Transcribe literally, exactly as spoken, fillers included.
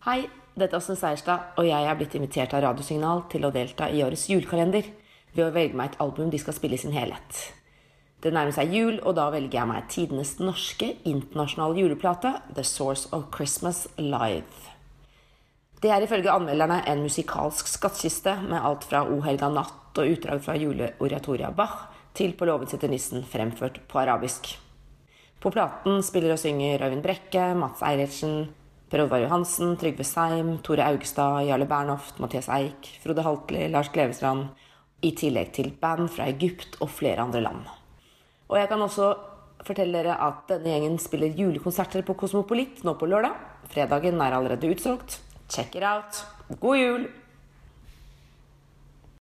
Hei, dette er Åsne Seierstad, og jeg er blitt invitert av Radiosignal til å delta i årets julekalender ved å velge meg et album de skal spille i sin helhet. Det nærmer seg jul, og da velger jeg meg tidenes norske internasjonale juleplate, The Source of Christmas Live. Det er ifølge anmelderne en musikalsk skattkiste med alt fra O helga natt og utdrag fra juleoratoria Bach til På låven sitter nissen fremført på arabisk. På platen spiller og synger Øyvind Brekke, Mats Eilertsen, Per Oddvar Johansen, Trygve Seim, Tore Augstad, Jarle Bernhoft, Mathias Eik, Frode Haltli, Lars Klevestrand, i tillegg til band fra Egypt og flere andre land. Og jeg kan også fortelle dere at denne gjengen spiller julekonserter på Kosmopolit nå på lørdag. Fredagen er allerede utsolgt. Check it out! God jul!